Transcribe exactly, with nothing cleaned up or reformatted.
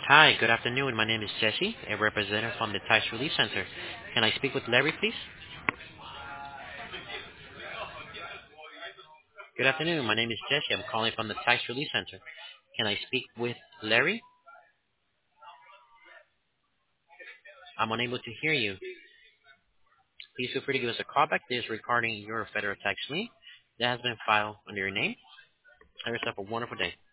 Hi, good afternoon. My name is Jesse, a representative from the Tax Relief Center. Can I speak with Larry, please? Good afternoon. My name is Jesse. I'm calling from the Tax Relief Center. Can I speak with Larry? I'm unable to hear you. Please feel free to give us a call back. This is regarding your federal tax lien that has been filed under your name. Have yourself a wonderful day.